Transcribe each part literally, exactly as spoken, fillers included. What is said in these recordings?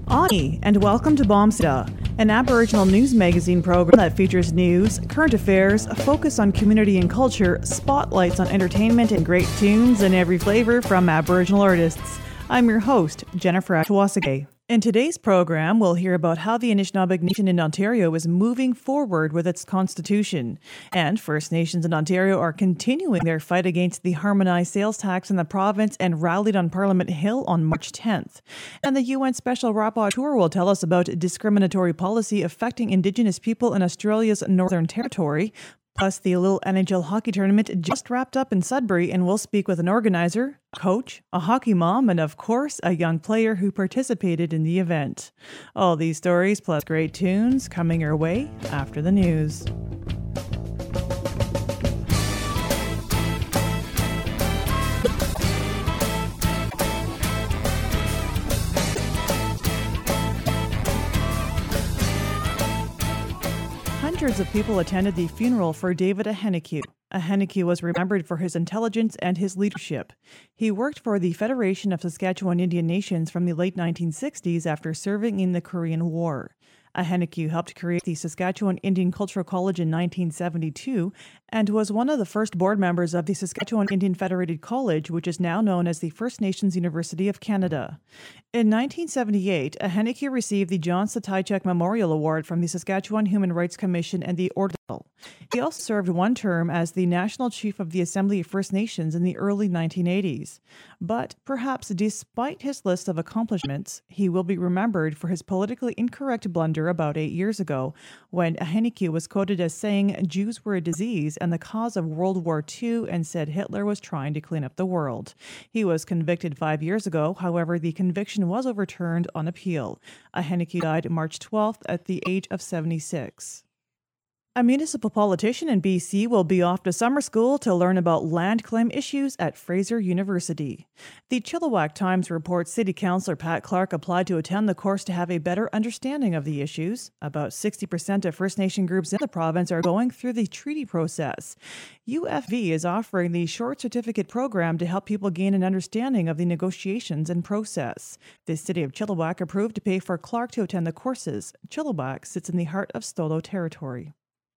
Ani, and welcome to Bombsida, an Aboriginal news magazine program that features news, current affairs, a focus on community and culture, spotlights on entertainment, and great tunes in every flavor from Aboriginal artists. I'm your host, Jennifer Ashwasage. In today's program, we'll hear about how the Anishinaabe Nation in Ontario is moving forward with its constitution. And First Nations in Ontario are continuing their fight against the harmonized sales tax in the province and rallied on Parliament Hill on March tenth. And the U N Special Rapporteur will tell us about discriminatory policy affecting Indigenous people in Australia's Northern Territory. Plus, the Little N H L hockey tournament just wrapped up in Sudbury, and we'll speak with an organizer, a coach, a hockey mom, and of course, a young player who participated in the event. All these stories plus great tunes coming your way after the news. Hundreds of people attended the funeral for David Ahenekue. Ahenekue was remembered for his intelligence and his leadership. He worked for the Federation of Saskatchewan Indian Nations from the late nineteen sixties after serving in the Korean War. Ahenekue helped create the Saskatchewan Indian Cultural College in nineteen seventy-two and was one of the first board members of the Saskatchewan Indian Federated College, which is now known as the First Nations University of Canada. In nineteen seventy-eight, Ahenekue received the John Satajchuk Memorial Award from the Saskatchewan Human Rights Commission and the Order. He also served one term as the National Chief of the Assembly of First Nations in the early nineteen eighties. But perhaps despite his list of accomplishments, he will be remembered for his politically incorrect blunder about eight years ago, when Ahenekue was quoted as saying Jews were a disease and the cause of World War Two and said Hitler was trying to clean up the world. He was convicted five years ago. However, the conviction was overturned on appeal. Ahenekue died March twelfth at the age of seventy-six. A municipal politician in B C will be off to summer school to learn about land claim issues at Fraser University. The Chilliwack Times reports City Councillor Pat Clark applied to attend the course to have a better understanding of the issues. About sixty percent of First Nation groups in the province are going through the treaty process. U F V is offering the short certificate program to help people gain an understanding of the negotiations and process. The City of Chilliwack approved to pay for Clark to attend the courses. Chilliwack sits in the heart of Stolo territory.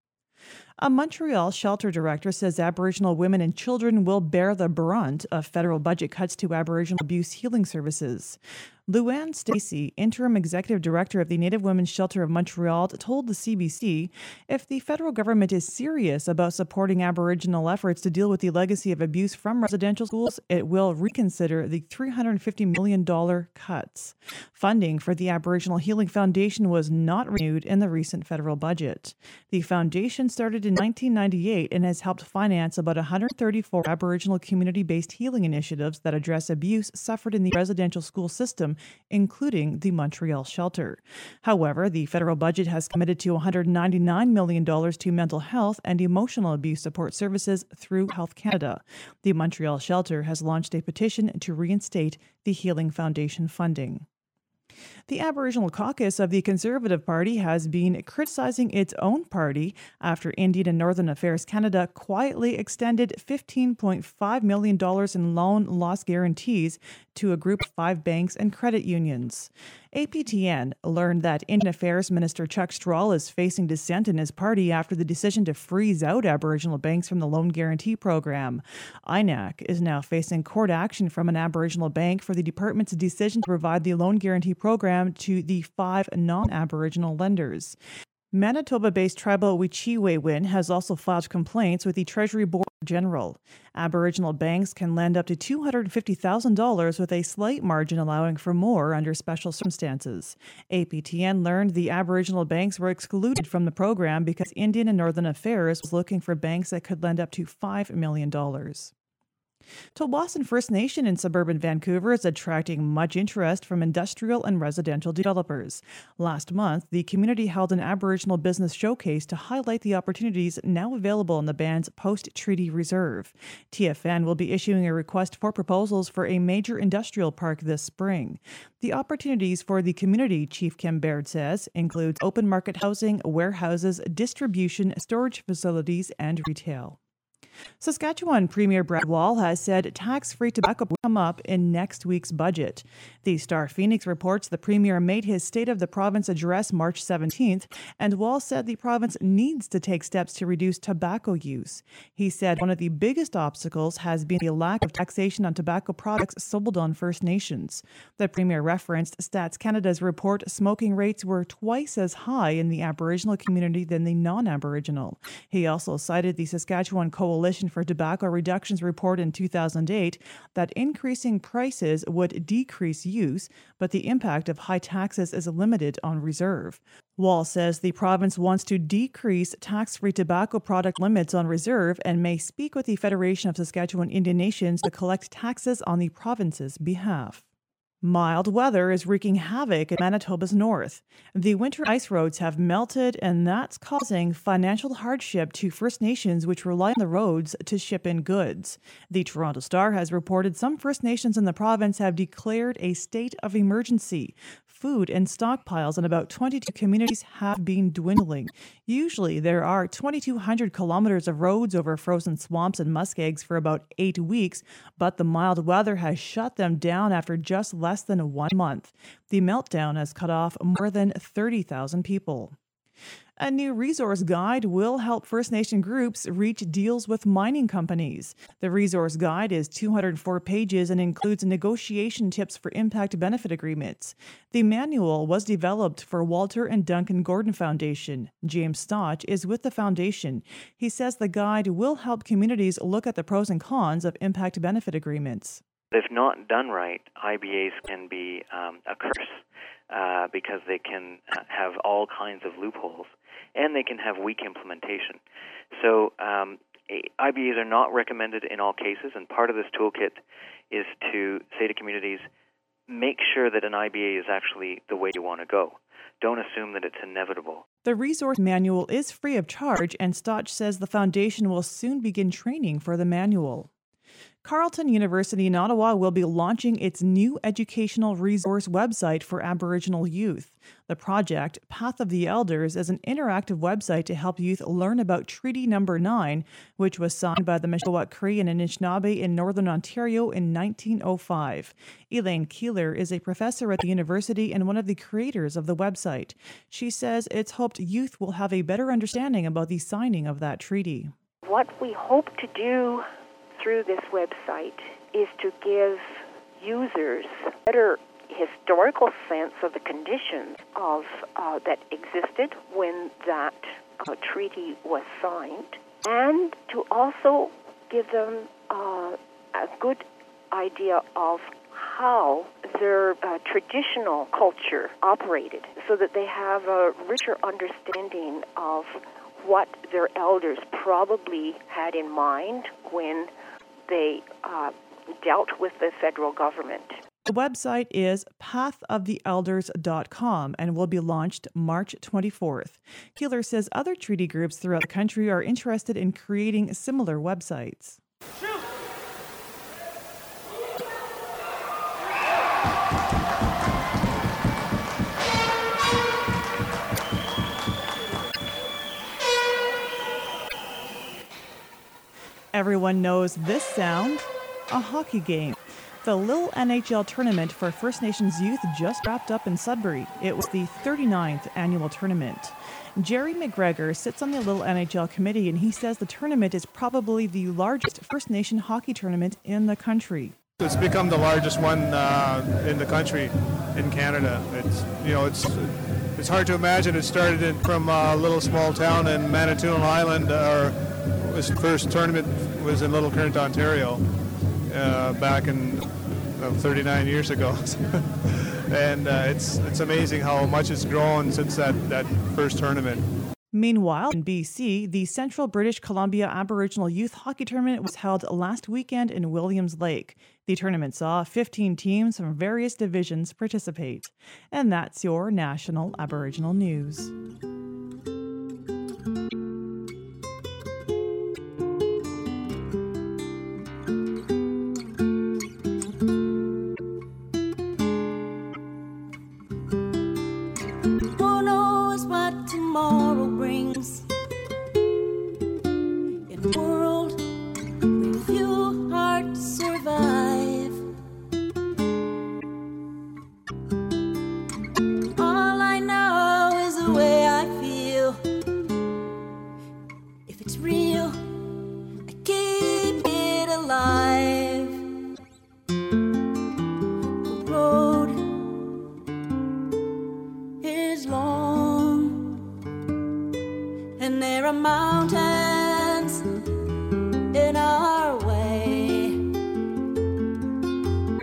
A Montreal shelter director says Aboriginal women and children will bear the brunt of federal budget cuts to Aboriginal abuse healing services. Luann Stacey, interim executive director of the Native Women's Shelter of Montreal, told the C B C if the federal government is serious about supporting Aboriginal efforts to deal with the legacy of abuse from residential schools, it will reconsider the three hundred fifty million dollars cuts. Funding for the Aboriginal Healing Foundation was not renewed in the recent federal budget. The foundation started in nineteen ninety-eight and has helped finance about one hundred thirty-four Aboriginal community-based healing initiatives that address abuse suffered in the residential school system, including the Montreal shelter. However, the federal budget has committed to one hundred ninety-nine million dollars to mental health and emotional abuse support services through Health Canada. The Montreal shelter has launched a petition to reinstate the Healing Foundation funding. The Aboriginal caucus of the Conservative Party has been criticizing its own party after Indian and Northern Affairs Canada quietly extended fifteen point five million dollars in loan loss guarantees to a group of five banks and credit unions. A P T N learned that Indian Affairs Minister Chuck Strahl is facing dissent in his party after the decision to freeze out Aboriginal banks from the loan guarantee program. I N A C is now facing court action from an Aboriginal bank for the department's decision to provide the loan guarantee program to the five non-Aboriginal lenders. Manitoba-based tribal Wet'suwet'en has also filed complaints with the Treasury Board General. Aboriginal banks can lend up to two hundred fifty thousand dollars with a slight margin allowing for more under special circumstances. A P T N learned the Aboriginal banks were excluded from the program because Indian and Northern Affairs was looking for banks that could lend up to five million dollars. Tsawwassen First Nation in suburban Vancouver is attracting much interest from industrial and residential developers. Last month, the community held an Aboriginal business showcase to highlight the opportunities now available in the band's post-treaty reserve. T F N will be issuing a request for proposals for a major industrial park this spring. The opportunities for the community, Chief Kim Baird says, includes open market housing, warehouses, distribution, storage facilities, and retail. Saskatchewan Premier Brad Wall has said tax-free tobacco will come up in next week's budget. The Star Phoenix reports the Premier made his State of the Province address March seventeenth, and Wall said the province needs to take steps to reduce tobacco use. He said one of the biggest obstacles has been the lack of taxation on tobacco products sold on First Nations. The Premier referenced Stats Canada's report smoking rates were twice as high in the Aboriginal community than the non-Aboriginal. He also cited the Saskatchewan Coalition for Tobacco Reductions report in two thousand eight that increasing prices would decrease use, but the impact of high taxes is limited on reserve. Wall says the province wants to decrease tax-free tobacco product limits on reserve and may speak with the Federation of Saskatchewan Indian Nations to collect taxes on the province's behalf. Mild weather is wreaking havoc in Manitoba's north. The winter ice roads have melted, and that's causing financial hardship to First Nations which rely on the roads to ship in goods. The Toronto Star has reported some First Nations in the province have declared a state of emergency. Food and stockpiles in about twenty-two communities have been dwindling. Usually there are twenty-two hundred kilometers of roads over frozen swamps and muskegs for about eight weeks, but the mild weather has shut them down after just less than one month. The meltdown has cut off more than thirty thousand people. A new resource guide will help First Nation groups reach deals with mining companies. The resource guide is two hundred four pages and includes negotiation tips for impact benefit agreements. The manual was developed for Walter and Duncan Gordon Foundation. James Stotch is with the foundation. He says the guide will help communities look at the pros and cons of impact benefit agreements. If not done right, I B As can be um, a curse uh, because they can have all kinds of loopholes and they can have weak implementation. So um, I B As are not recommended in all cases, and part of this toolkit is to say to communities, make sure that an I B A is actually the way you want to go. Don't assume that it's inevitable. The resource manual is free of charge, and Stotch says the foundation will soon begin training for the manual. Carleton University in Ottawa will be launching its new educational resource website for Aboriginal youth. The project, Path of the Elders, is an interactive website to help youth learn about Treaty Number nine, which was signed by the Mishawat Cree and Anishinaabe in Northern Ontario in nineteen oh five. Elaine Keeler is a professor at the university and one of the creators of the website. She says it's hoped youth will have a better understanding about the signing of that treaty. What we hope to do through this website is to give users a better historical sense of the conditions of uh, that existed when that uh, treaty was signed, and to also give them uh, a good idea of how their uh, traditional culture operated, so that they have a richer understanding of what their elders probably had in mind when they uh, dealt with the federal government. The website is path of the elders dot com and will be launched March twenty-fourth. Keeler says other treaty groups throughout the country are interested in creating similar websites. Shoot! Everyone knows this sound, a hockey game. The Little N H L tournament for First Nations youth just wrapped up in Sudbury. It was the thirty-ninth annual tournament. Jerry McGregor sits on the Little N H L committee, and he says the tournament is probably the largest First Nation hockey tournament in the country. It's become the largest one uh, in the country, in Canada. It's you know it's it's hard to imagine. It started in, from a little small town in Manitoulin Island. Our first tournament was in Little Current, Ontario, uh, back in uh, thirty-nine years ago, and uh, it's it's amazing how much it's grown since that, that first tournament. Meanwhile, in B C, the Central British Columbia Aboriginal Youth Hockey Tournament was held last weekend in Williams Lake. The tournament saw fifteen teams from various divisions participate. And that's your National Aboriginal News. Tomorrow brings in a world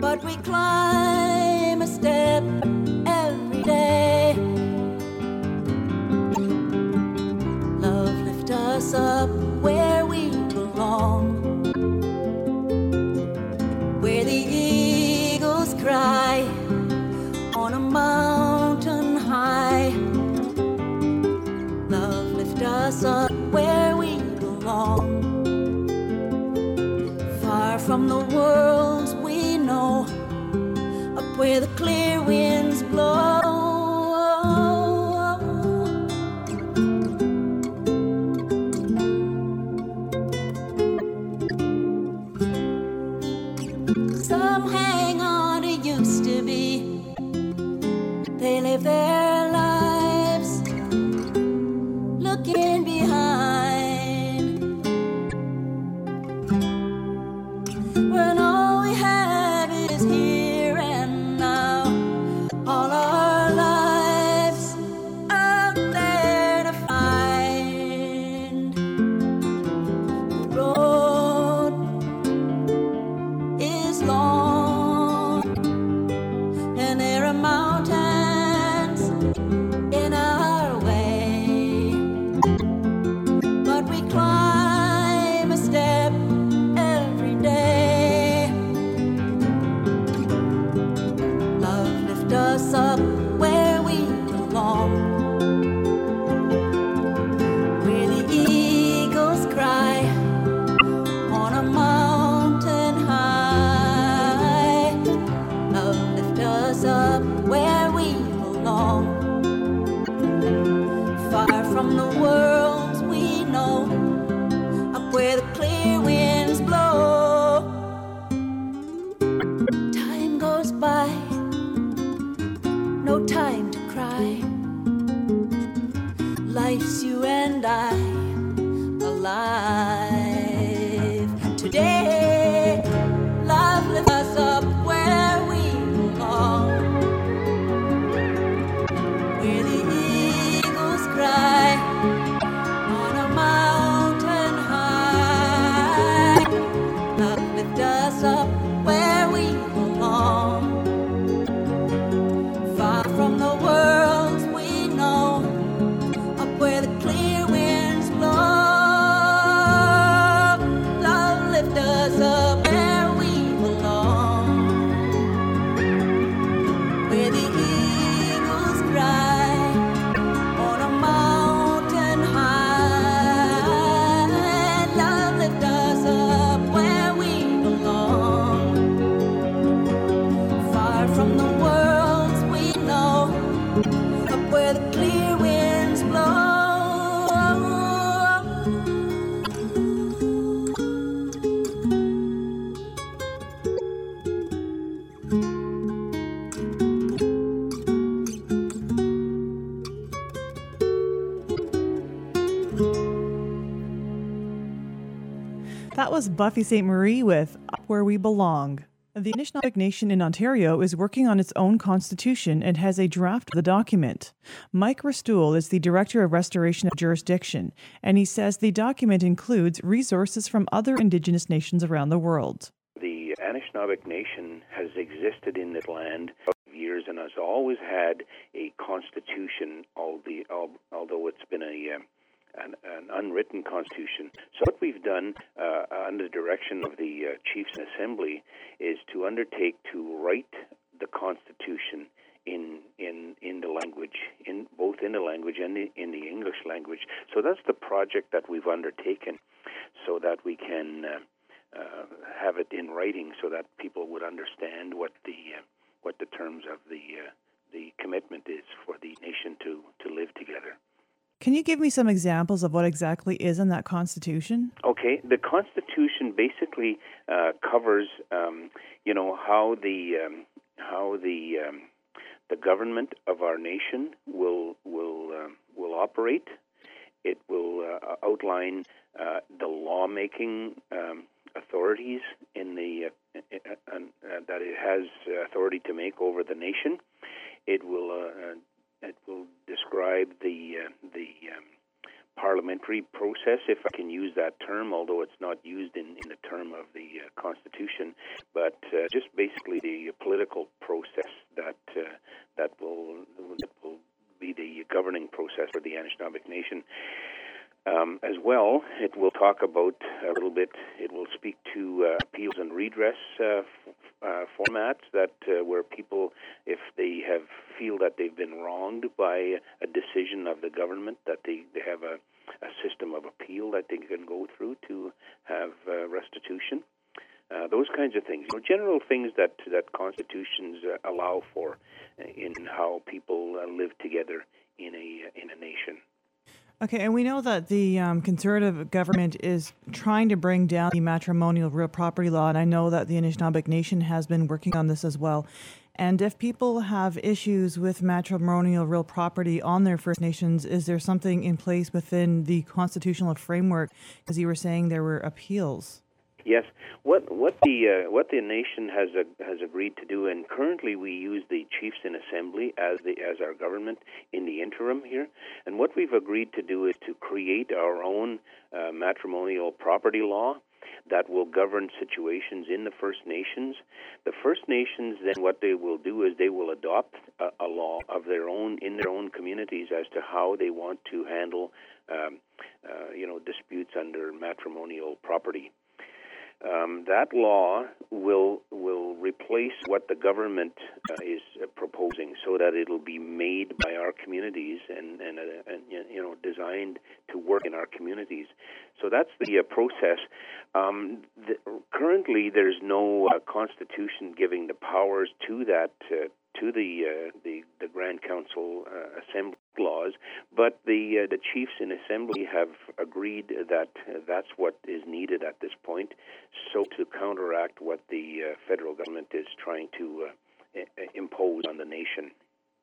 but we climb a step every day. Love lift us up where we belong, where the eagles cry on a mountain high. Love lift us up where we belong, far from the worlds we know, up where the clear winds blow. Some hang on to used to be, they live their lives looking behind, when all we have is here and now. All our lives out there to find. The road is long, and there are mountains in our way, but we climb a step every day. Love lift us up where we belong, where the eagles cry on a mountain high. Love lift us up where we belong, far from the worlds we know, up where the clear winds blow. Time goes by, no time to cry. Life's you and I, alive today. Love lifts us up where we belong, where the eagles cry on a mountain high. Love lift us up where we belong, far from the worlds we know, up where the clear winds blow. Love lift us up where we belong, where the eagles cry on a mountain high. Love lift us up where we belong, far from the worlds we know, up where the clear winds blow. That was Buffy Sainte Marie with Up Where We Belong. The Anishinaabe Nation in Ontario is working on its own constitution and has a draft of the document. Mike Restool is the Director of Restoration of Jurisdiction, and he says the document includes resources from other Indigenous nations around the world. The Anishinaabe Nation has existed in this land for years and has always had a constitution, although it's been a um, An, an unwritten constitution. So what we've done uh, under the direction of the uh, Chiefs Assembly is to undertake to write the constitution in in in the language, in both in the language and the, in the English language. So that's the project that we've undertaken, so that we can uh, uh, have it in writing, so that people would understand what the uh, what the terms of the uh, the commitment is for the nation to to live together. Can you give me some examples of what exactly is in that Constitution? Okay, the Constitution basically uh, covers, um, you know, how the um, how the um, the government of our nation will will uh, will operate. It will uh, outline uh, the lawmaking um, authorities in the uh, uh, uh, that it has authority to make over the nation. It will uh, it will describe the uh, the um, parliamentary process, if I can use that term, although it's not used in, in the term of the uh, Constitution, but uh, just basically the political process that uh, that will that will be the governing process for the Anishinaabe Nation. Um, as well, it will talk about a little bit, it will speak to uh, appeals and redress uh, f- uh, formats that uh, where people, if they have feel that they've been wronged by a decision of the government, that they, they have a, a system of appeal that they can go through to have uh, restitution. Uh, those kinds of things, you know, general things that, that constitutions uh, allow for in how people uh, live together in a in a nation. Okay, and we know that the um, Conservative government is trying to bring down the matrimonial real property law, and I know that the Anishinaabe Nation has been working on this as well. And if people have issues with matrimonial real property on their First Nations, is there something in place within the constitutional framework? Because you were saying there were appeals. Yes, what what the uh, what the nation has uh, has agreed to do, and currently we use the chiefs in assembly as the as our government in the interim here, and what we've agreed to do is to create our own uh, matrimonial property law that will govern situations in the First Nations. The First Nations, then, what they will do is they will adopt a, a law of their own in their own communities as to how they want to handle, um, uh, you know, disputes under matrimonial property. Um, that law will will replace what the government uh, is uh, proposing, so that it'll be made by our communities and and, uh, and you know designed to work in our communities. So that's the uh, process. Um, the, currently, there's no uh, constitution giving the powers to that uh, to the uh, the the Grand Council uh, Assembly laws, but the uh, the chiefs in assembly have agreed that uh, that's what is needed at this point, so to counteract what the uh, federal government is trying to uh, I- impose on the nation.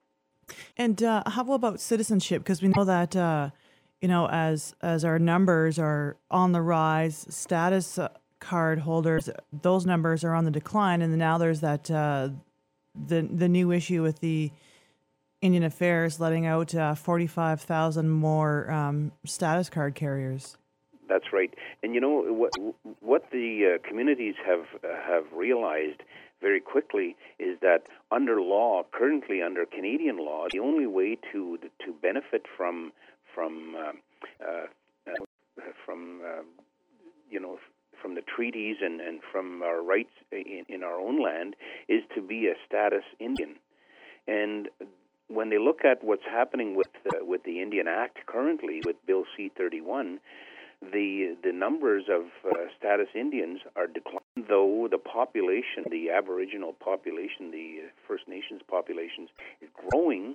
And uh, how about citizenship? Because we know that uh, you know as as our numbers are on the rise, status card holders, those numbers are on the decline, and now there's that uh, the the new issue with the Indian Affairs letting out uh, forty-five thousand more um, status card carriers. That's right. And you know what what the uh, communities have uh, have realized very quickly is that under law, currently under Canadian law, the only way to to benefit from from um, uh, from uh, you know from the treaties and, and from our rights in, in our own land is to be a status Indian. And when they look at what's happening with uh, with the Indian Act currently, with Bill C thirty-one, the the numbers of uh, status Indians are declining, though the population, the Aboriginal population, the First Nations populations, is growing.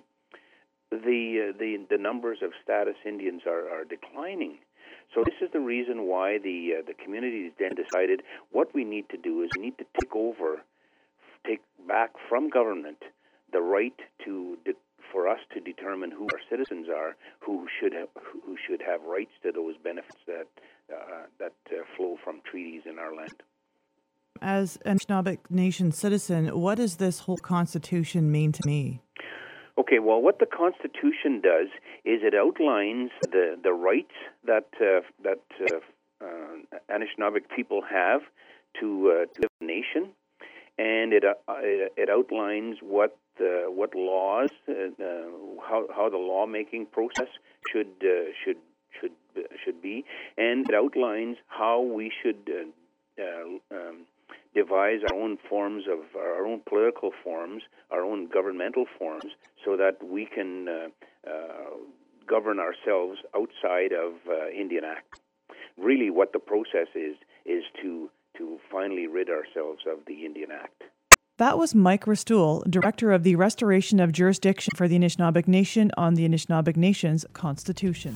The uh, the the numbers of status Indians are, are declining. So this is the reason why the uh, the communities then decided what we need to do is we need to take over, take back from government the right to de- for us to determine who our citizens are, who should have, who should have rights to those benefits that uh, that uh, flow from treaties in our land. As an Anishinaabe Nation citizen, what does this whole Constitution mean to me? Okay, well, what the Constitution does is it outlines the, the rights that uh, that uh, uh, Anishinaabe people have to, uh, to live in a nation, and it uh, it outlines what uh, what laws, uh, uh, how how the lawmaking process should uh, should should should be, and it outlines how we should uh, uh, um, devise our own forms of our own political forms, our own governmental forms, so that we can uh, uh, govern ourselves outside of uh, Indian Act. Really, what the process is is to to finally rid ourselves of the Indian Act. That was Mike Restoule, Director of the Restoration of Jurisdiction for the Anishinaabe Nation on the Anishinaabe Nation's Constitution.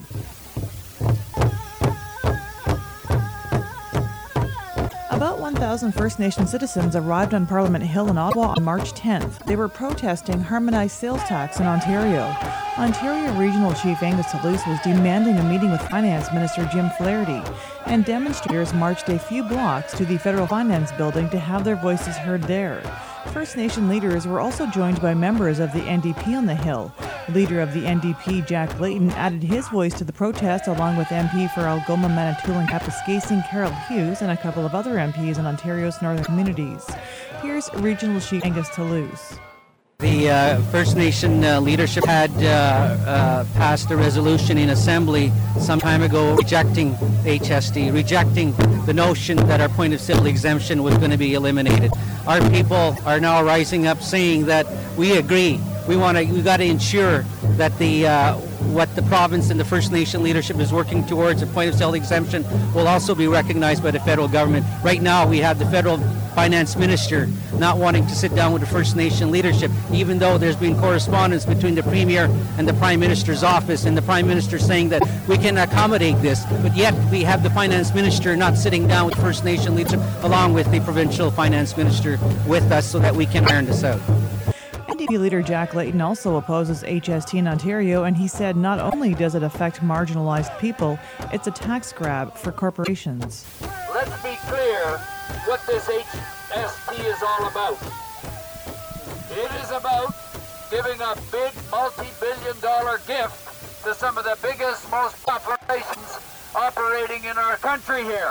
About one thousand First Nation citizens arrived on Parliament Hill in Ottawa on March tenth. They were protesting harmonized sales tax in Ontario. Ontario Regional Chief Angus Toulouse was demanding a meeting with Finance Minister Jim Flaherty, and demonstrators marched a few blocks to the Federal Finance Building to have their voices heard there. First Nation leaders were also joined by members of the N D P on the Hill. Leader of the N D P, Jack Layton, added his voice to the protest along with M P for Algoma, Manitoulin, Kapuskasing, Carol Hughes, and a couple of other M Ps in Ontario's northern communities. Here's Regional Chief Angus Toulouse. The uh, First Nation uh, leadership had uh, uh, passed a resolution in Assembly some time ago rejecting H S D, rejecting the notion that our point of sale exemption was going to be eliminated. Our people are now rising up saying that we agree. We want to. We got to ensure that the uh, what the province and the First Nation leadership is working towards, a point of sale exemption, will also be recognized by the federal government. Right now, we have the federal finance minister not wanting to sit down with the First Nation leadership, even though there's been correspondence between the Premier and the Prime Minister's office, and the Prime Minister saying that we can accommodate this, but yet we have the finance minister not sitting down with First Nation leadership along with the provincial finance minister with us so that we can iron this out. N D P leader Jack Layton also opposes H S T in Ontario, and he said not only does it affect marginalized people, it's a tax grab for corporations. Let's be clear what this H S T is all about. It is about giving a big multi-billion dollar gift to some of the biggest, most populations operating in our country here.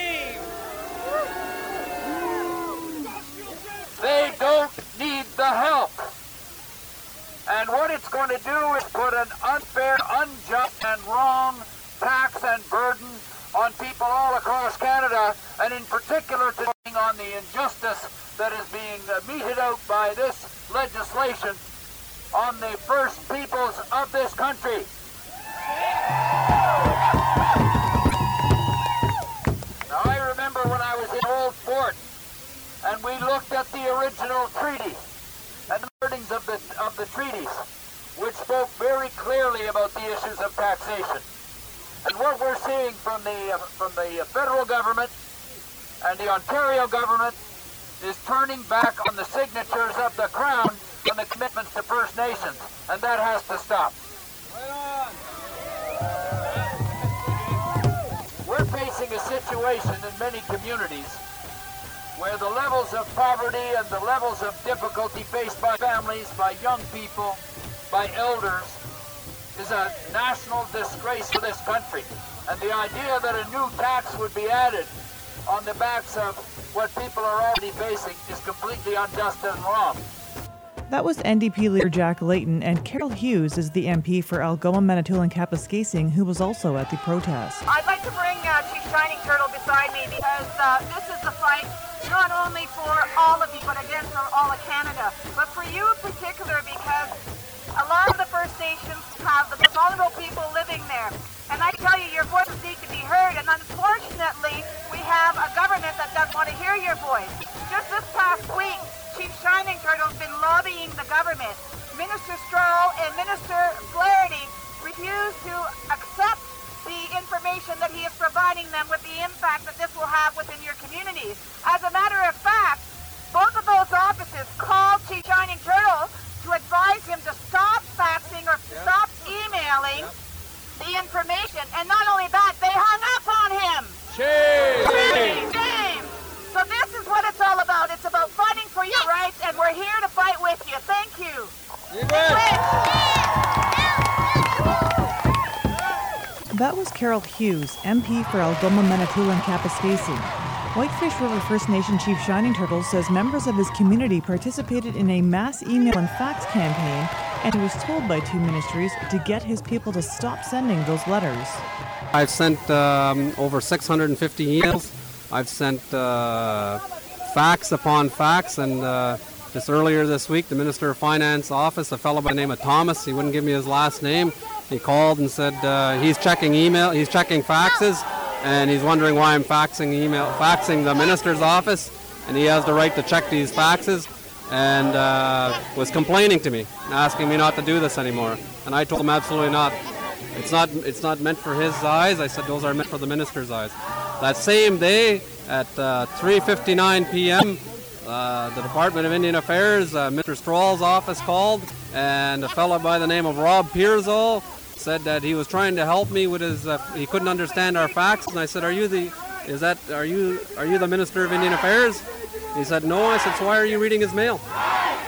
They don't need the help. And what it's going to do is put an unfair, unjust, and wrong tax and burden on people all across Canada, and in particular today on the injustice that is being meted out by this legislation on the first peoples of this country. Now, I remember when I was in Old Fort, and we looked at the original treaty and the wordings of the, of the treaties, which spoke very clearly about the issues of taxation. And what we're seeing from the, uh, from the federal government and the Ontario government is turning back on the signatures of the Crown on the commitments to First Nations, and that has to stop. We're facing a situation in many communities where the levels of poverty and the levels of difficulty faced by families, by young people, by elders, is a national disgrace for this country. And the idea that a new tax would be added on the backs of what people are already facing is completely unjust and wrong. That was N D P leader Jack Layton, and Carol Hughes is the M P for Algoma, Manitoulin, Kapuskasing, who was also at the protest. I'd like to bring uh, Chief Shining Turtle beside me because uh, this is the fight not only for all of you, but again for all of Canada, but for you in particular, because a lot of the First Nations have the vulnerable people living there. And I tell you, your voices need to be heard, and unfortunately, we have a government that doesn't want to hear your voice. Just this past week, Chief Shining Turtle has been lobbying the government. Minister Stroll and Minister Flaherty refuse to accept the information that he is providing them with the impact that this will have within your communities. As a matter of fact, both of those offices called Chief Shining Turtle to advise him to stop faxing or stop emailing the information. And not only that, they hung up on him. Shame! Shame! Shame! So this is what it's all about. It's about fighting for your rights, and we're here to fight with you. Thank you. You bet. That was Carol Hughes, M P for Algoma, Manitoulin, Kapuskasing. Whitefish River First Nation Chief Shining Turtle says members of his community participated in a mass email and fax campaign, and he was told by two ministries to get his people to stop sending those letters. I've sent um, over six hundred fifty emails. I've sent uh, fax upon fax, and uh, just earlier this week, the Minister of Finance office, a fellow by the name of Thomas, he wouldn't give me his last name. He called and said uh, he's checking email, he's checking faxes, and he's wondering why I'm faxing email, faxing the minister's office, and he has the right to check these faxes, and uh, was complaining to me, asking me not to do this anymore. And I told him absolutely not. It's not. It's not meant for his eyes. I said those are meant for the minister's eyes. That same day, at uh, three fifty-nine p.m., uh, the Department of Indian Affairs, uh, Mister Stroll's office called, and a fellow by the name of Rob Pearsall said that he was trying to help me with his. Uh, he couldn't understand our fax, and I said, "Are you the? Is that? Are you? Are you the Minister of Indian Affairs?" He said, "No." I said, "So why are you reading his mail?"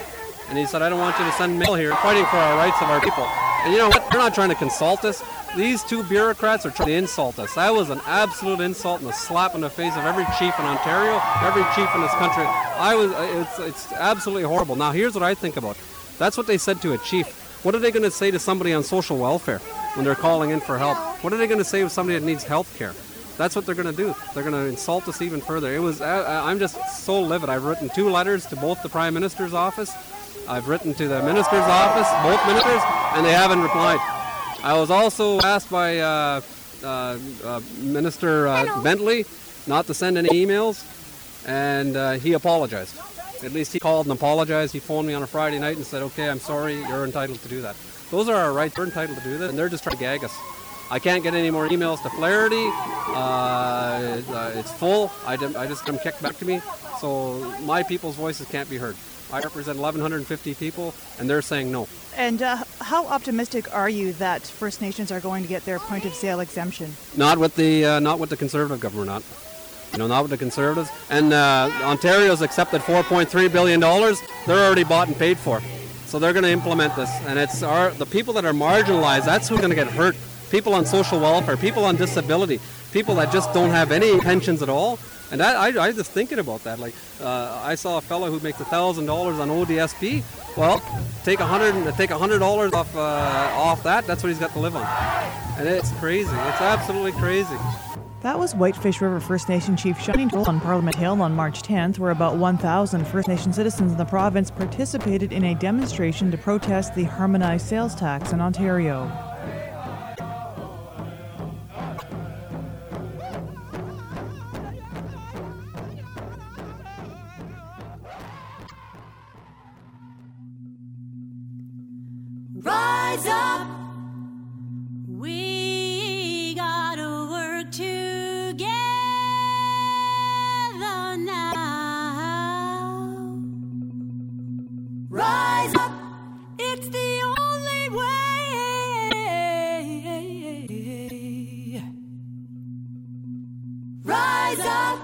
And he said, I don't want you to send mail here. We're fighting for our rights of our people. And you know what? They're not trying to consult us. These two bureaucrats are trying to insult us. That was an absolute insult and a slap in the face of every chief in Ontario, every chief in this country. I was. It's, it's absolutely horrible. Now, here's what I think about. That's what they said to a chief. What are they going to say to somebody on social welfare when they're calling in for help? What are they going to say to somebody that needs health care? That's what they're going to do. They're going to insult us even further. It was. I, I'm just so livid. I've written two letters to both the Prime Minister's office. I've written to the Minister's office, both ministers, and they haven't replied. I was also asked by uh, uh, uh, Minister uh, Bentley not to send any emails, and uh, he apologized. At least he called and apologized. He phoned me on a Friday night and said, okay, I'm sorry, you're entitled to do that. Those are our rights. We're entitled to do that, and they're just trying to gag us. I can't get any more emails to Flaherty. Uh, uh, it's full. I, did, I just got them kicked back to me, so my people's voices can't be heard. I represent eleven fifty people, and they're saying no. And uh, how optimistic are you that First Nations are going to get their point-of-sale exemption? Not with the uh, not with the Conservative government, not. You know, not with the Conservatives. And uh, Ontario's accepted four point three billion dollars. They're already bought and paid for, so they're going to implement this. And it's our the people that are marginalized. That's who's going to get hurt. People on social welfare, people on disability, people that just don't have any pensions at all. And that, I, I was just thinking about that. Like, uh, I saw a fellow who makes a thousand dollars on O D S P. Well, take a hundred, take a hundred dollars off uh, off that. That's what he's got to live on. And it's crazy. It's absolutely crazy. That was Whitefish River First Nation Chief Shani Turtle on Parliament Hill on March tenth, where about one thousand First Nation citizens in the province participated in a demonstration to protest the harmonized sales tax in Ontario. Rise up, we gotta work together now. Rise up, it's the only way. Rise up,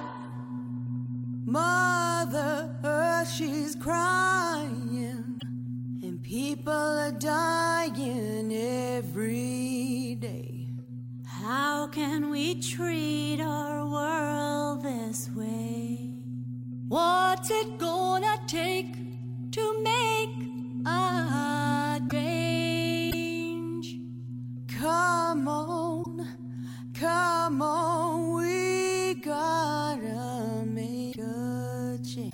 Mother, she's crying. People are dying every day. How can we treat our world this way? What's it gonna take to make a change? Come on, come on, we gotta make a change.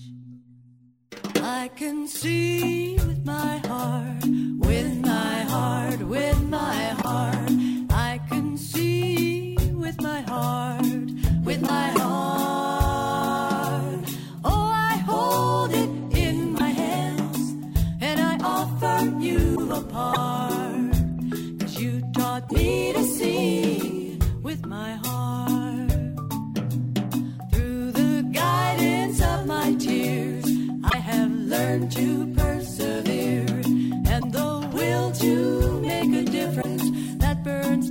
I can see with my heart, with my heart, with my heart. I can see with my heart, with my heart. Oh, I hold it in my hands, and I offer you a part. 'Cause you taught me to see with my heart. Through the guidance of my tears, I have learned to persevere, and the will to make a difference that burns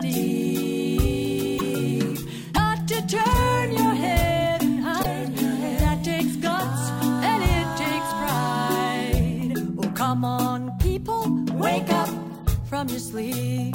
deep. Not to turn your head high, that takes guts and it takes pride. Oh, come on, people, wake up from your sleep.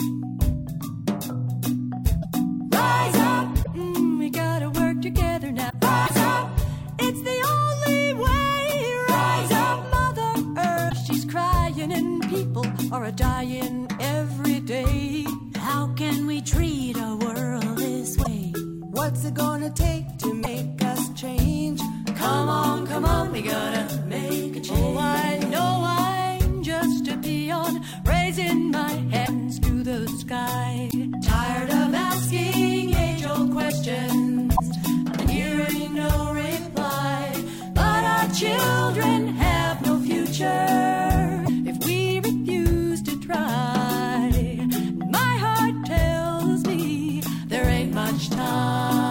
Rise up, mm, we gotta work together now. Rise up, it's the only way. Rise up, Mother Earth, she's crying and people are dying every day. How can we treat our world this way? What's it gonna take to make us change? Come on, come on, we gotta make a change. Oh, I know I'm just a peon, raising my hands to the sky. Tired of asking age-old questions and hearing no reply. But our children have no future if we refuse to try. My heart tells me there ain't much time.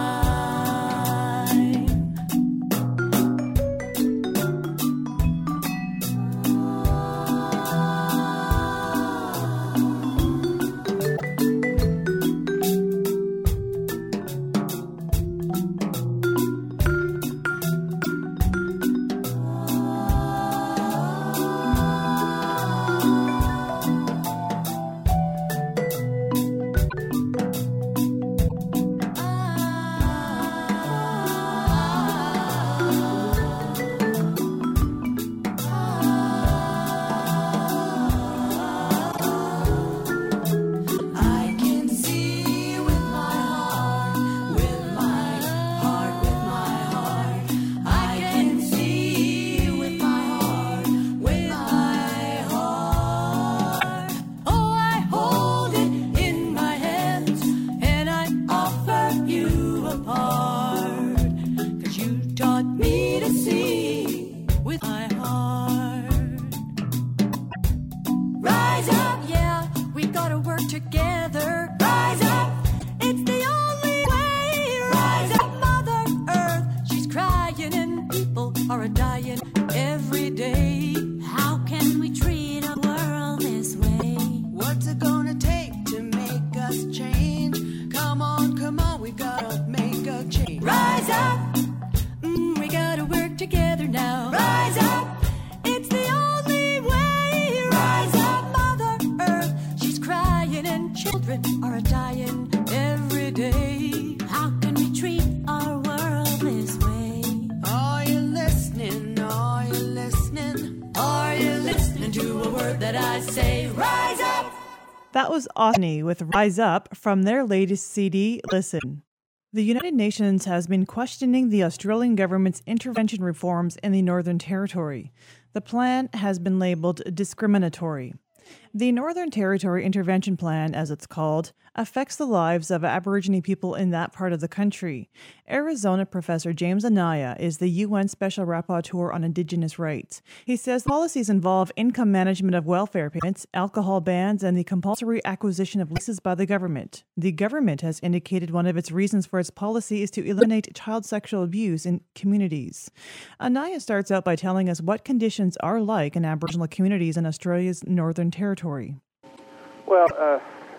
listen to a word that I say. Rise up! That was Austin with Rise Up from their latest C D, Listen. The United Nations has been questioning the Australian government's intervention reforms in the Northern Territory. The plan has been labelled discriminatory. The Northern Territory Intervention Plan, as it's called, affects the lives of Aboriginal people in that part of the country. Arizona professor James Anaya is the U N Special Rapporteur on Indigenous Rights. He says policies involve income management of welfare payments, alcohol bans, and the compulsory acquisition of leases by the government. The government has indicated one of its reasons for its policy is to eliminate child sexual abuse in communities. Anaya starts out by telling us what conditions are like in Aboriginal communities in Australia's Northern Territory. Well, uh,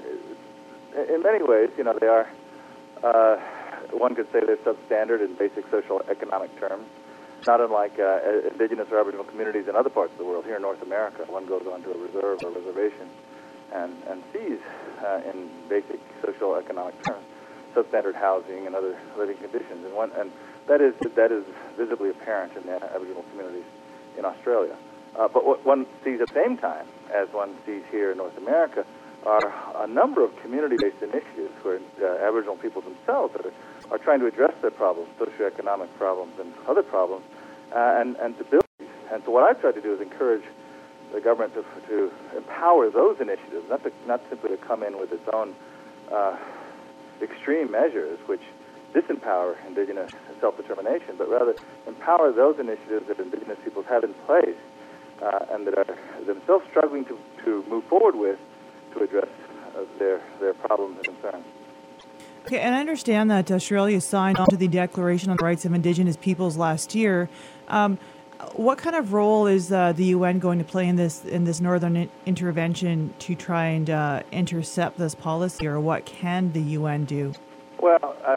in many ways, you know, they are, uh, one could say they're substandard in basic social economic terms, not unlike uh, Indigenous or Aboriginal communities in other parts of the world. Here in North America, one goes onto a reserve or reservation and, and sees, uh, in basic social economic terms, substandard housing and other living conditions. And, one, and that is that is visibly apparent in the Aboriginal communities in Australia. Uh, but what one sees at the same time, as one sees here in North America, are a number of community-based initiatives where uh, Aboriginal people themselves are, are trying to address their problems, socioeconomic problems and other problems, uh, and, and to build these. And so what I've tried to do is encourage the government to, to empower those initiatives, not, to, not simply to come in with its own uh, extreme measures, which disempower Indigenous self-determination, but rather empower those initiatives that Indigenous peoples have in place uh, and that are themselves struggling to, to move forward with to address uh, their their problems and concerns. Okay, and I understand that Australia signed on to the Declaration on the Rights of Indigenous Peoples last year. Um, what kind of role is uh, the U N going to play in this in this northern in- intervention to try and uh, intercept this policy, or what can the U N do? Well, uh,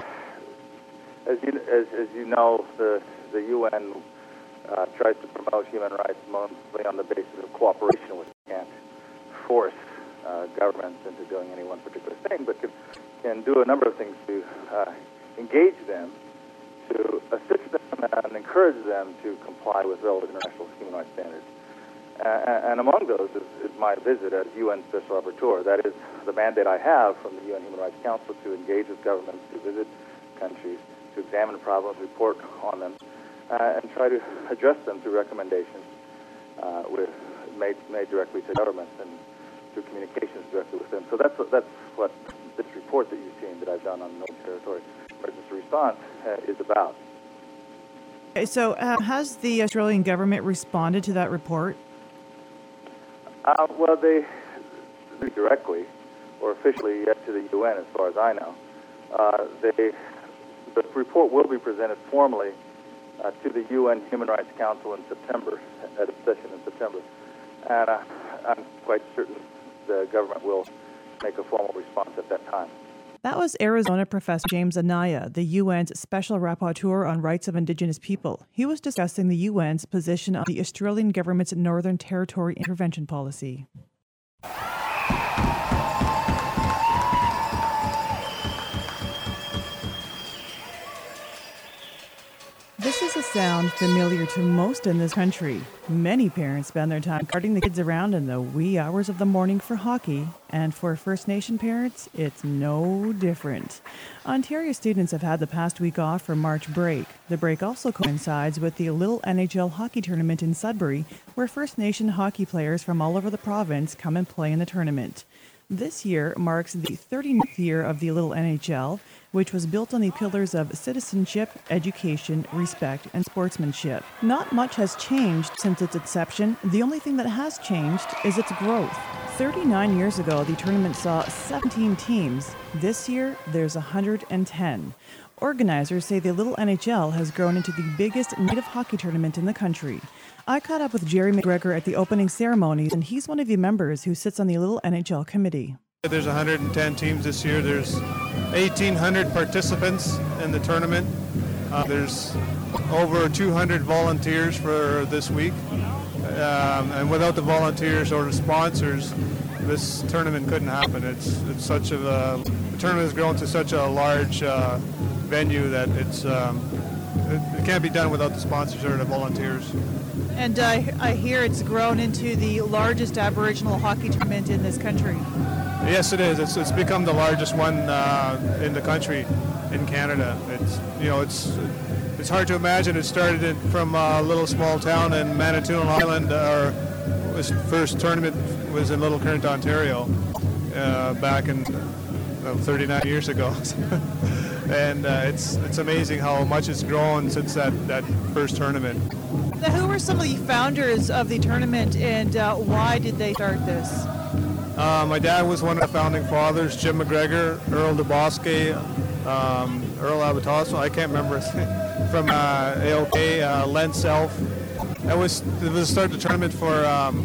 as you as, as you know, the the U N uh, tries to promote human rights mostly on the basis of cooperation with the can't force Uh, governments into doing any one particular thing, but can, can do a number of things to uh, engage them, to assist them and encourage them to comply with relevant international human rights standards. Uh, and among those is, is my visit as U N Special Rapporteur. That is the mandate I have from the U N Human Rights Council to engage with governments, to visit countries, to examine problems, report on them, uh, and try to address them through recommendations uh, with, made, made directly to governments and through communications directly with them. So that's what, that's what this report that you've seen that I've done on the Northern Territory Emergency Response uh, is about. Okay, so uh, has the Australian government responded to that report? Uh, well, they directly or officially yet to the U N, as far as I know. Uh, they, the report will be presented formally uh, to the U N Human Rights Council in September, at a session in September. And uh, I'm quite certain the government will make a formal response at that time. That was Arizona professor James Anaya, the U N's Special Rapporteur on Rights of Indigenous People. He was discussing the U N's position on the Australian government's Northern Territory intervention policy. This is a sound familiar to most in this country. Many parents spend their time carting the kids around in the wee hours of the morning for hockey, and for First Nation parents, it's no different. Ontario students have had the past week off for March break. The break also coincides with the Little N H L hockey tournament in Sudbury, where First Nation hockey players from all over the province come and play in the tournament. This year marks the thirty-ninth year of the Little N H L, which was built on the pillars of citizenship, education, respect, and sportsmanship. Not much has changed since its inception. The only thing that has changed is its growth. thirty-nine years ago, the tournament saw seventeen teams. This year, there's one hundred ten. Organizers say the Little N H L has grown into the biggest native hockey tournament in the country. I caught up with Jerry McGregor at the opening ceremonies, and he's one of the members who sits on the Little N H L committee. There's one hundred ten teams this year. There's eighteen hundred participants in the tournament. Uh, there's over two hundred volunteers for this week. Um, and without the volunteers or the sponsors, this tournament couldn't happen. It's it's such a uh, the tournament has grown to such a large uh, venue that it's um, it, it can't be done without the sponsors or the volunteers. And uh, I hear it's grown into the largest Aboriginal hockey tournament in this country. Yes, it is. It's, it's become the largest one uh, in the country, in Canada. It's you know it's it's hard to imagine. It started in, from a little small town in Manitoulin Island. Our first tournament was in Little Current, Ontario, uh, back in well, thirty-nine years ago. And uh, it's it's amazing how much it's grown since that, that first tournament. Now, who were some of the founders of the tournament, and uh, why did they start this? Uh, my dad was one of the founding fathers, Jim McGregor, Earl DeBosque, um, Earl Abatasso, I can't remember his name, from uh, A O K, uh, Len Self. That was, it was to start the tournament for, um,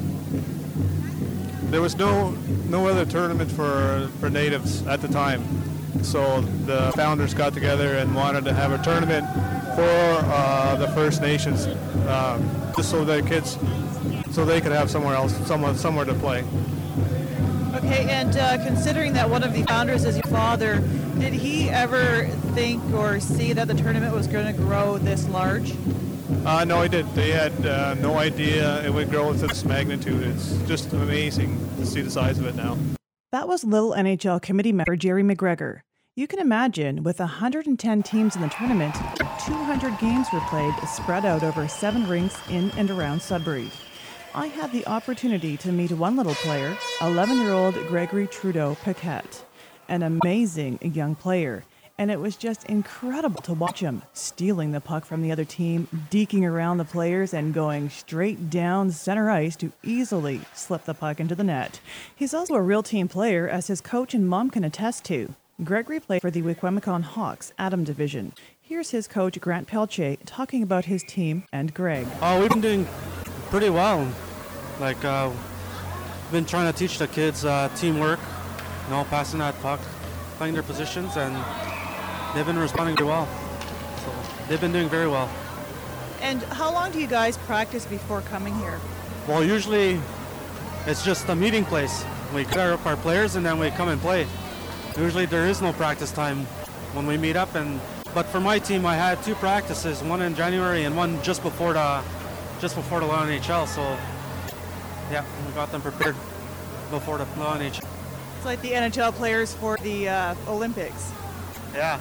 there was no no other tournament for, for natives at the time. So the founders got together and wanted to have a tournament for uh, the First Nations, uh, just so their kids, so they could have somewhere else, somewhere, somewhere to play. Okay, and uh, considering that one of the founders is your father, did he ever think or see that the tournament was going to grow this large? Uh, no, he didn't. They had uh, no idea it would grow to this magnitude. It's just amazing to see the size of it now. That was Little N H L committee member Jerry McGregor. You can imagine, with one hundred ten teams in the tournament, two hundred games were played spread out over seven rinks in and around Sudbury. I had the opportunity to meet one little player, eleven-year-old Gregory Trudeau Paquette, an amazing young player, and it was just incredible to watch him stealing the puck from the other team, deking around the players, and going straight down center ice to easily slip the puck into the net. He's also a real team player, as his coach and mom can attest to. Gregory played for the Wikwemicong Hawks Adam Division. Here's his coach, Grant Pelche, talking about his team and Greg. Oh, we've been doing pretty well. Like, uh, been trying to teach the kids uh, teamwork, you know, passing that puck, playing their positions, and they've been responding very well. So they've been doing very well. And how long do you guys practice before coming here? Well, usually it's just a meeting place. We cut up our players and then we come and play. Usually there is no practice time when we meet up, and but for my team I had two practices, one in January and one just before the just before the N H L. So yeah, we got them prepared before the N H L. It's like the N H L players for the uh, Olympics. Yeah,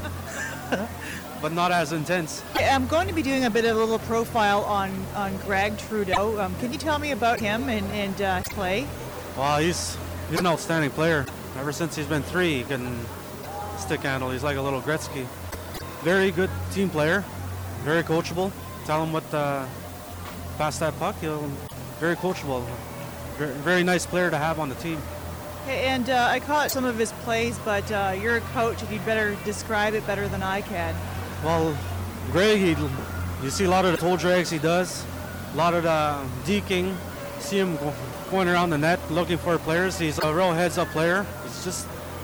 but not as intense. I'm going to be doing a bit of a little profile on, on Greg Trudeau. Um, can you tell me about him and, and uh, his play? Well, he's he's an outstanding player. Ever since he's been three, he can stick handle. He's like a little Gretzky. Very good team player, very coachable. Tell him what uh, pass that puck. He'll very coachable. Very, very nice player to have on the team. Okay, and uh, I caught some of his plays, but uh, you're a coach, and you'd better describe it better than I can. Well, Greg, he, you see a lot of the toe drags he does, a lot of the deking. See him go, going around the net looking for players. He's a real heads-up player. He's just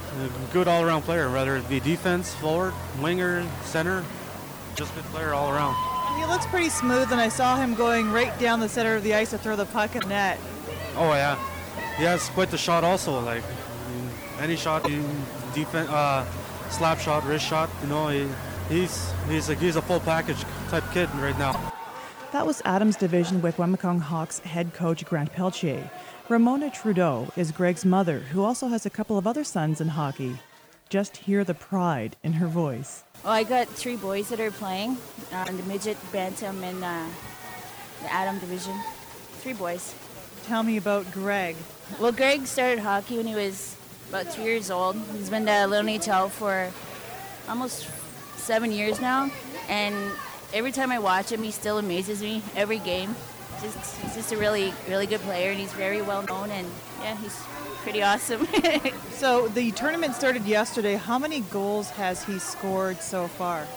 a good all-around player, whether it be defense, forward, winger, center. Just good player all around. He looks pretty smooth, and I saw him going right down the center of the ice to throw the puck in the net. Oh, yeah. He has quite the shot also. Like, I mean, any shot, defense, uh, slap shot, wrist shot, you know, he, he's he's a, he's a full package type kid right now. That was Adams Division Wikwemicong Hawks head coach Grant Pelche. Ramona Trudeau is Greg's mother, who also has a couple of other sons in hockey. Just hear the pride in her voice. Well, I got three boys that are playing, uh, the midget, bantam, and uh, the Adam Division. Three boys. Tell me about Greg. Well, Greg started hockey when he was about three years old. He's been to Little N H L for almost seven years now, and every time I watch him, he still amazes me every game. Just, he's just a really, really good player, and he's very well known, and yeah, he's pretty awesome. So the tournament started yesterday. How many goals has he scored so far?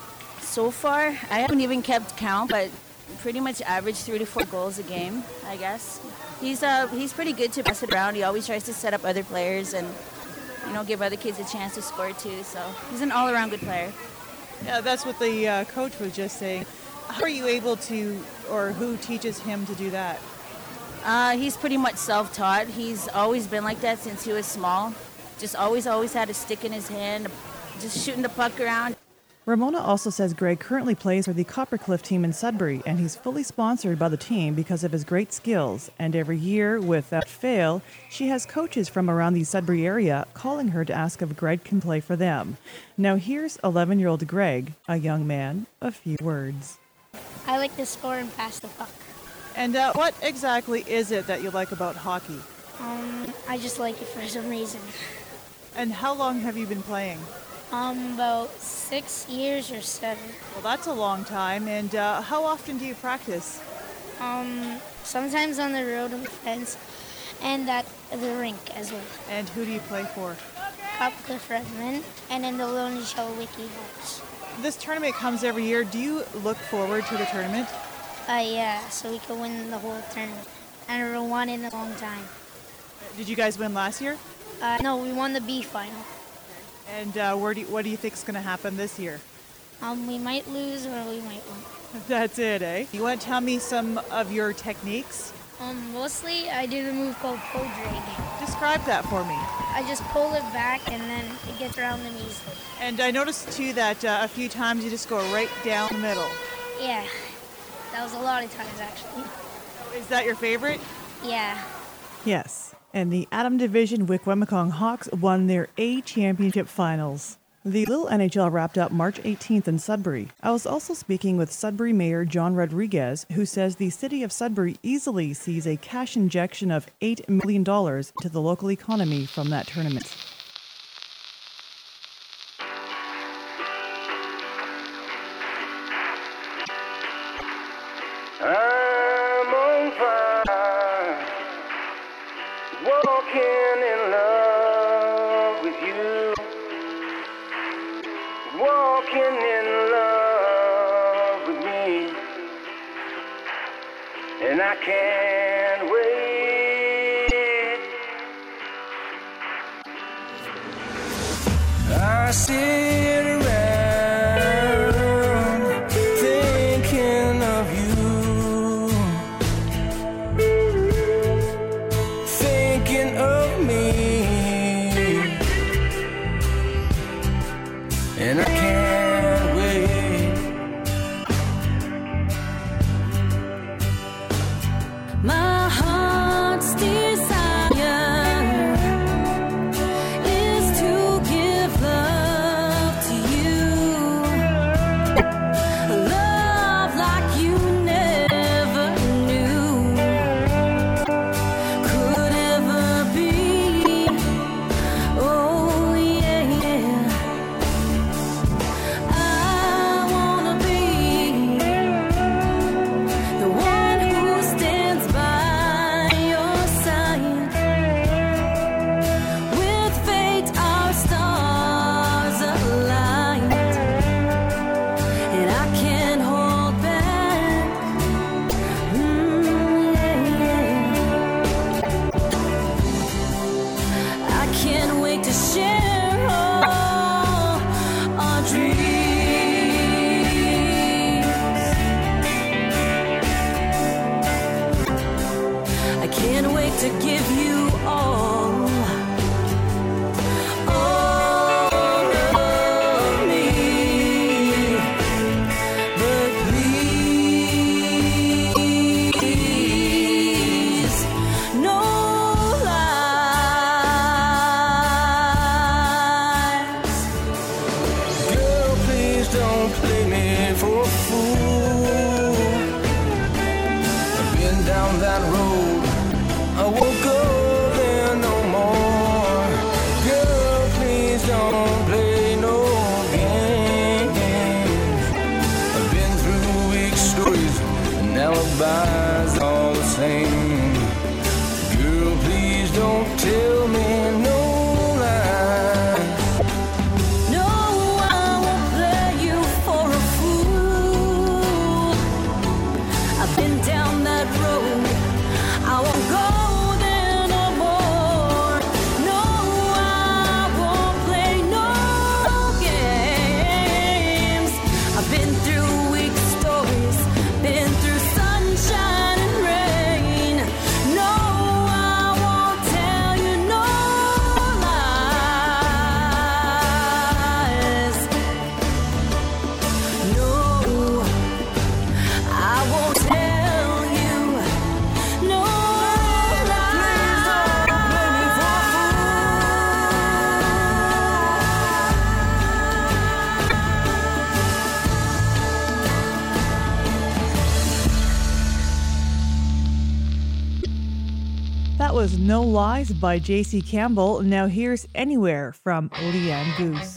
So far, I haven't even kept count, but pretty much average three to four goals a game, I guess. He's uh he's pretty good to pass it around. He always tries to set up other players and, you know, give other kids a chance to score too. So he's an all-around good player. Yeah, that's what the uh, coach was just saying. How are you able to, or who teaches him to do that? Uh, he's pretty much self-taught. He's always been like that since he was small. Just always, always had a stick in his hand, just shooting the puck around. Ramona also says Greg currently plays for the Coppercliff team in Sudbury, and he's fully sponsored by the team because of his great skills. And every year, without fail, she has coaches from around the Sudbury area calling her to ask if Greg can play for them. Now here's eleven-year-old Greg, a young man, a few words. I like to score and pass the puck. And uh, what exactly is it that you like about hockey? Um, I just like it for some reason. And how long have you been playing? Um, about six years or seven. Well, that's a long time. And uh, how often do you practice? Um, sometimes on the road with friends and at the rink as well. And who do you play for? Coppercliff Redmond and in the Lonely Shell Wiki Hawks. This tournament comes every year. Do you look forward to the tournament? Uh, yeah, so we could win the whole tournament. And we won in a long time. Did you guys win last year? Uh, no, we won the B final. And uh, where do you, what do you think is going to happen this year? Um, we might lose or we might win. That's it, eh? You want to tell me some of your techniques? Um, mostly I do the move called pull drag. Describe that for me. I just pull it back and then it gets around them easily. And I noticed too that uh, a few times you just go right down the middle. Yeah, that was a lot of times actually. Is that your favorite? Yeah. Yes. And the Adam Division Wikwemikong Hawks won their A Championship Finals. The Little N H L wrapped up March eighteenth in Sudbury. I was also speaking with Sudbury Mayor John Rodriguez, who says the city of Sudbury easily sees a cash injection of eight million dollars to the local economy from that tournament. I'm on fire, walking in love with you, walking in love with me, and I can't wait. I sit around thinking of you, thinking of me, and I can't wait. My heart's desire is to give love to you, love like you never knew could ever be. Oh yeah, yeah. I wanna be the one who stands by your side. With fate, our stars aligned, and I can't hold back. Mm, yeah, yeah. I can't wait to share all our dreams. I can't wait to give you all, all of me. But please, no lies. Girl, please don't play me for a fool. I've been down that road, I won't go there no more. Girl, please don't play no games. I've been through weak stories and alibis all the same. Girl, please don't tell me no lies. No, I won't play you for a fool. I've been down that road, I won't go there no more. No, I won't play no games. I've been through weak stories, been through sunshine and rain. No, I won't tell you no That was No Lies by J C Campbell. Now here's Anywhere from Leanne Goose.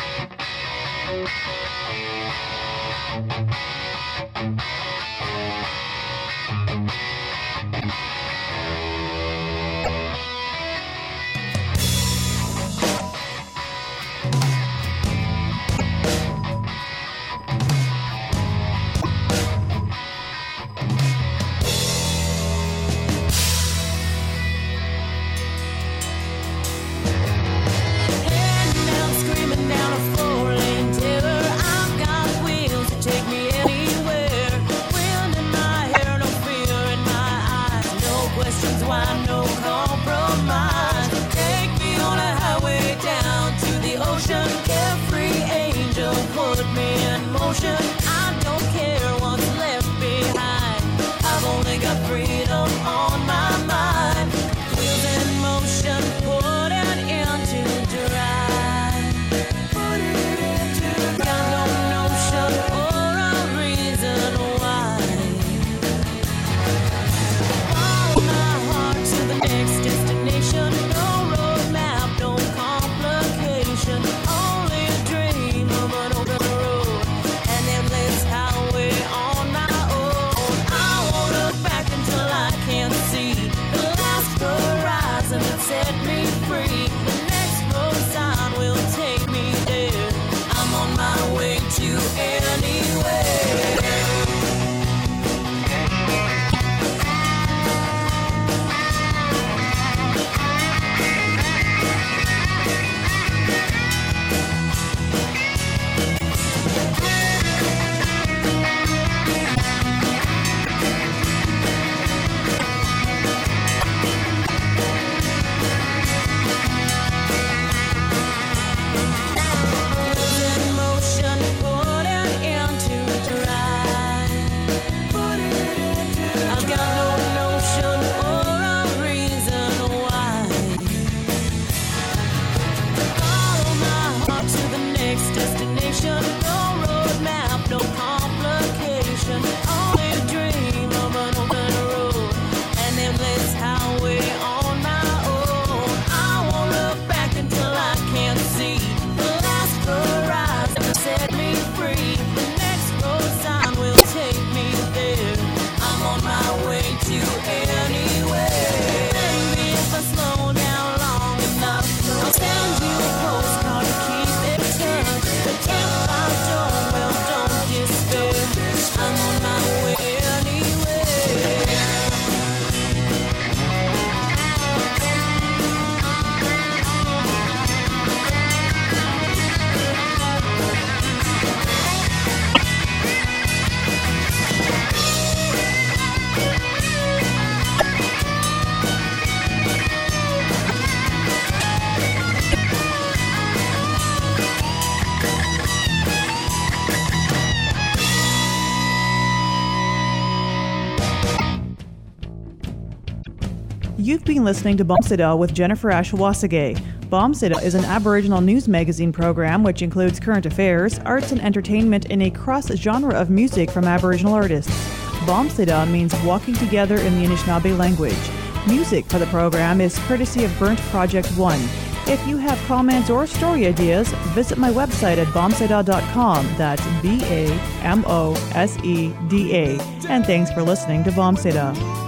You've been listening to Bombsida with Jennifer Ashawasage. Bombsida is an Aboriginal news magazine program which includes current affairs, arts and entertainment in a cross-genre of music from Aboriginal artists. Bombsida means walking together in the Anishinaabe language. Music for the program is courtesy of Burnt Project One. If you have comments or story ideas, visit my website at bombsida dot com. That's B A M O S E D A. And thanks for listening to Bombsida.